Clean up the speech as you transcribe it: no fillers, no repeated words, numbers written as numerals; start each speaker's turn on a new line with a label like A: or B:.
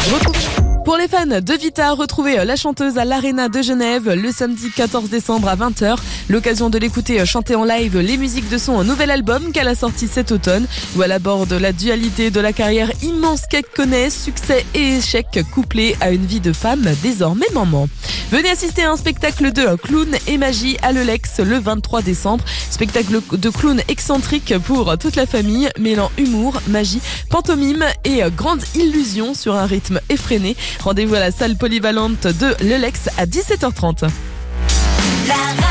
A: Pour les fans de Vita, retrouvez la chanteuse à l'Arena de Genève le samedi 14 décembre à 20h. L'occasion de l'écouter chanter en live les musiques de son nouvel album qu'elle a sorti cet automne, où elle aborde la dualité de la carrière immense qu'elle connaît, succès et échecs couplés à une vie de femme désormais maman. Venez assister à un spectacle de clown et magie à l'Eulex le 23 décembre. Spectacle de clown excentrique pour toute la famille, mêlant humour, magie, pantomime et grande illusion sur un rythme effréné. Rendez-vous à la salle polyvalente de l'Eulex à 17h30.